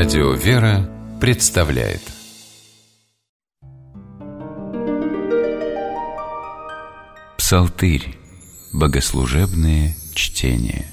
Радио «Вера» представляет Псалтырь. Богослужебные чтения.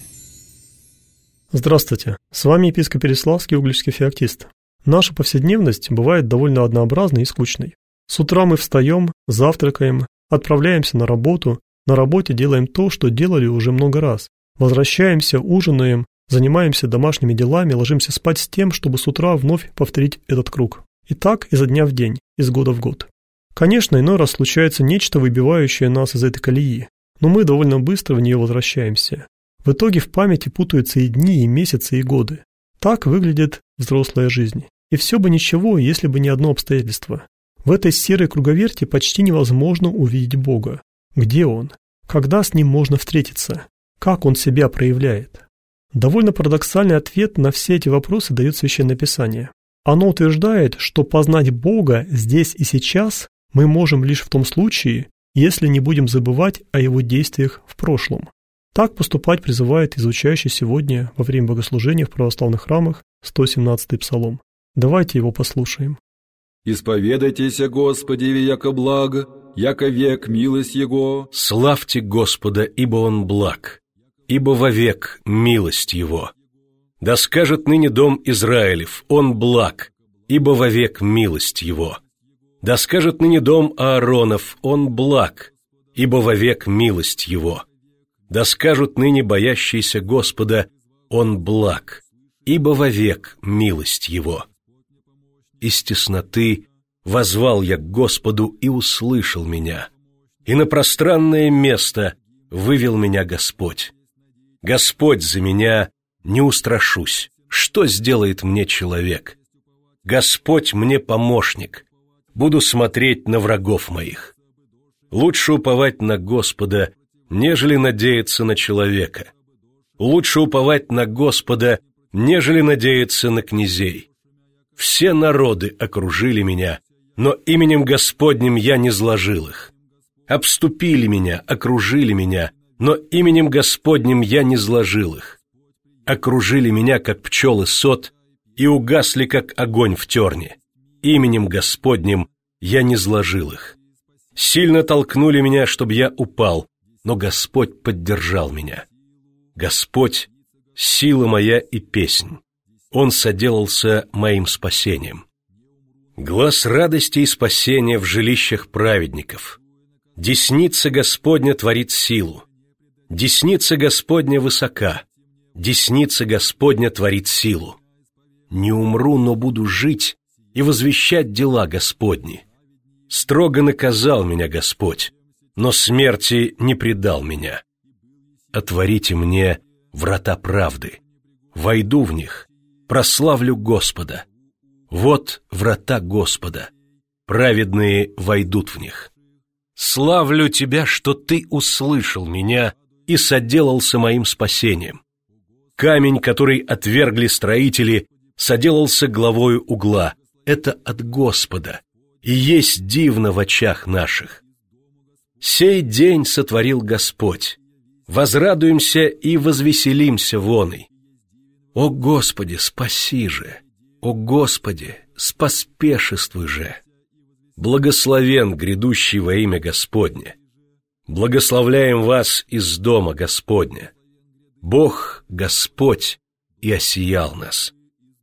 Здравствуйте, с вами епископ Переславский, Угличский феоктист. Наша повседневность бывает довольно однообразной и скучной. С утра мы встаем, завтракаем, отправляемся на работу, на работе делаем то, что делали уже много раз. Возвращаемся, ужинаем, занимаемся домашними делами, ложимся спать с тем, чтобы с утра вновь повторить этот круг. И так изо дня в день, из года в год. Конечно, иной раз случается нечто, выбивающее нас из этой колеи, но мы довольно быстро в нее возвращаемся. В итоге в памяти путаются и дни, и месяцы, и годы. Так выглядит взрослая жизнь. И все бы ничего, если бы не одно обстоятельство. В этой серой круговерти почти невозможно увидеть Бога. Где Он? Когда с Ним можно встретиться? Как Он себя проявляет? Довольно парадоксальный ответ на все эти вопросы дает Священное Писание. Оно утверждает, что познать Бога здесь и сейчас мы можем лишь в том случае, если не будем забывать о Его действиях в прошлом. Так поступать призывает изучающий сегодня во время богослужения в православных храмах 117-й псалом. Давайте его послушаем. «Исповедайтесь о Господе, яко благо, яко век милость Его». «Славьте Господа, ибо Он благ, ибо вовек милость Его. Да скажет ныне дом Израилев, Он благ, ибо вовек милость Его. Да скажет ныне дом Ааронов, Он благ, ибо вовек милость Его. Да скажут ныне боящиеся Господа, Он благ, ибо вовек милость Его. Из тесноты воззвал я к Господу и услышал меня, и на пространное место вывел меня Господь. Господь за меня, не устрашусь, что сделает мне человек? Господь мне помощник, буду смотреть на врагов моих. Лучше уповать на Господа, нежели надеяться на человека. Лучше уповать на Господа, нежели надеяться на князей. Все народы окружили меня, но именем Господним я не зложил их. Обступили меня, окружили меня, но именем Господним я не зложил их. Окружили меня, как пчелы сот, и угасли, как огонь в терне. Именем Господним я не зложил их. Сильно толкнули меня, чтобы я упал, но Господь поддержал меня. Господь — сила моя и песнь. Он соделался моим спасением. Глас радости и спасения в жилищах праведников. Десница Господня творит силу. Десница Господня высока. Десница Господня творит силу. Не умру, но буду жить и возвещать дела Господни. Строго наказал меня Господь, но смерти не предал меня. Отворите мне врата правды. Войду в них, прославлю Господа. Вот врата Господа, праведные войдут в них. Славлю Тебя, что Ты услышал меня и соделался моим спасением. Камень, который отвергли строители, соделался главою угла. Это от Господа, и есть дивно в очах наших. Сей день сотворил Господь. Возрадуемся и возвеселимся воной. О Господи, спаси же! О Господи, споспешествуй же! Благословен грядущий во имя Господне. Благословляем вас из дома Господня. Бог Господь и осиял нас.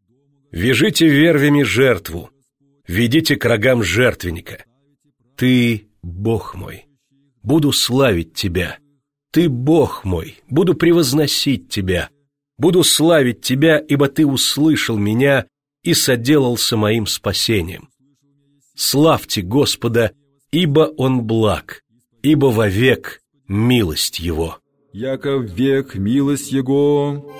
Вяжите вервями жертву, ведите к рогам жертвенника. Ты, Бог мой, буду славить Тебя. Ты, Бог мой, буду превозносить Тебя. Буду славить Тебя, ибо Ты услышал меня и соделался моим спасением. Славьте Господа, ибо Он благ, ибо вовек милость Его. Яко век милость Его.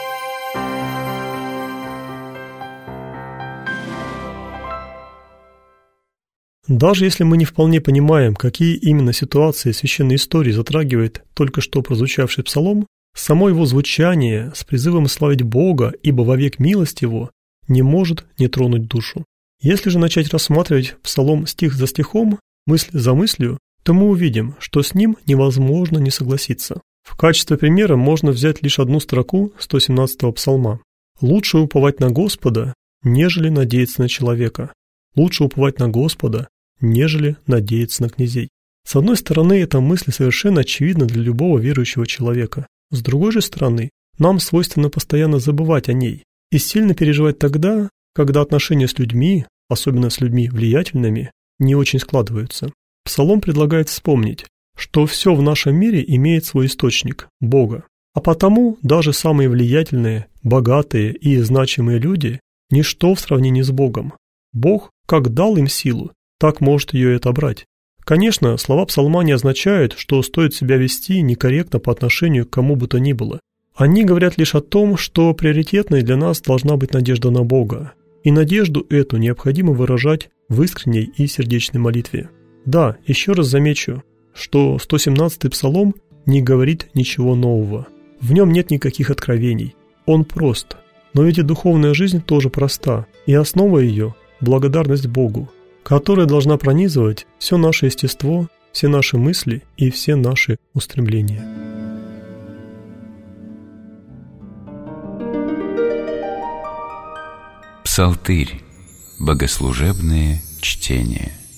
Даже если мы не вполне понимаем, какие именно ситуации священной истории затрагивает только что прозвучавший псалом, само его звучание с призывом славить Бога, ибо вовек милость Его, не может не тронуть душу. Если же начать рассматривать псалом стих за стихом, мысль за мыслью, то мы увидим, что с ним невозможно не согласиться. В качестве примера можно взять лишь одну строку 117-го псалма. «Лучше уповать на Господа, нежели надеяться на человека. Лучше уповать на Господа, нежели надеяться на князей. С одной стороны, эта мысль совершенно очевидна для любого верующего человека. С другой же стороны, нам свойственно постоянно забывать о ней и сильно переживать тогда, когда отношения с людьми, особенно с людьми влиятельными, не очень складываются. Псалом предлагает вспомнить, что все в нашем мире имеет свой источник – Бога. А потому даже самые влиятельные, богатые и значимые люди – ничто в сравнении с Богом. Бог как дал им силу, так может ее и отобрать. Конечно, слова псалма не означают, что стоит себя вести некорректно по отношению к кому бы то ни было. Они говорят лишь о том, что приоритетной для нас должна быть надежда на Бога. И надежду эту необходимо выражать в искренней и сердечной молитве. Да, еще раз замечу, что 117-й псалом не говорит ничего нового. В нем нет никаких откровений. Он прост. Но ведь и духовная жизнь тоже проста, и основа ее – благодарность Богу, которая должна пронизывать все наше естество, все наши мысли и все наши устремления. Псалтырь. Богослужебные чтения.